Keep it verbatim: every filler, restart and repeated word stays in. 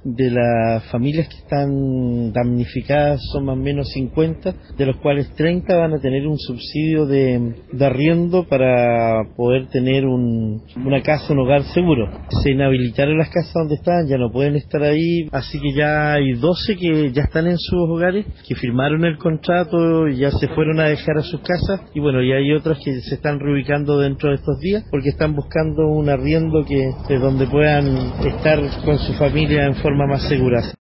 De las familias que están damnificadas son más o menos cincuenta, de los cuales treinta van a tener un subsidio de, de arriendo para poder tener un, una casa, un hogar seguro. Se inhabilitaron las casas donde estaban, ya no pueden estar ahí, así que ya hay doce que ya están en sus hogares, que firmaron el contrato y ya se fueron a dejar a sus casas, y bueno, y hay otras que se están reubicando dentro de estos días porque están buscando un arriendo que de donde puedan estar con su familia en forma más segura.